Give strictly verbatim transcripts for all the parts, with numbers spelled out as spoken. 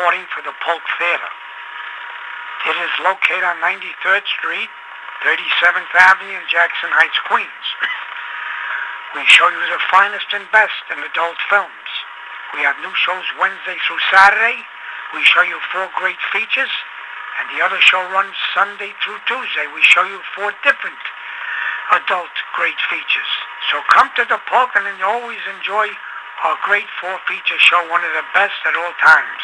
reporting for the Polk Theater. It is located on ninety-third Street, thirty-seventh Avenue in Jackson Heights, Queens. We show you the finest and best in adult films. We have new shows Wednesday through Saturday. We show you four great features, and the other show runs Sunday through Tuesday. We show you four different adult great features. So come to the Polk and then you always enjoy our great four-feature show, one of the best at all times.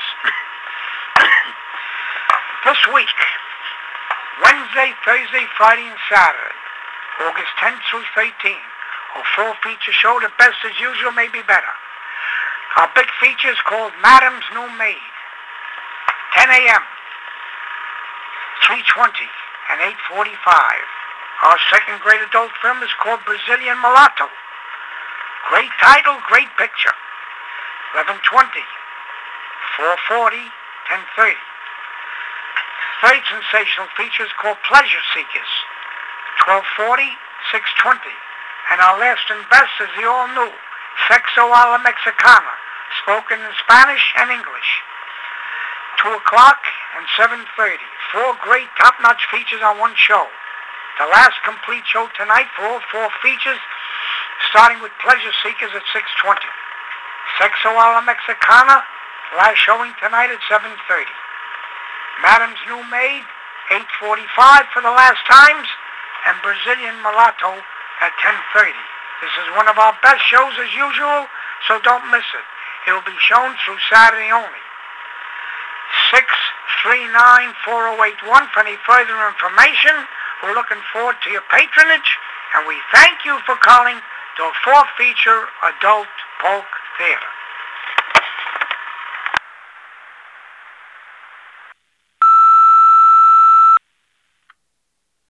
This week, Wednesday, Thursday, Friday, and Saturday, August tenth through thirteenth, our four-feature show, the best as usual, maybe better. Our big feature is called Madam's New Maid, ten a.m., three twenty, and eight forty-five. Our second great adult film is called Brazilian Mulatto. Great title, great picture. eleven twenty, four forty, ten thirty. Third sensational feature is called Pleasure Seekers, twelve forty, six twenty. And our last and best is the all-new Sexo a la Mexicana, spoken in Spanish and English. two o'clock and seven thirty. Four great top-notch features on one show. The last complete show tonight for all four features, starting with Pleasure Seekers at six twenty. Sexo a la Mexicana, last showing tonight at seven thirty. Madam's New Maid, eight forty-five for the last times, and Brazilian Mulatto at ten thirty. This is one of our best shows as usual, so don't miss it. It will be shown through Saturday only. six three nine, four oh eight one for any further information. We're looking forward to your patronage, and we thank you for calling the four-feature Adult Polk Theater.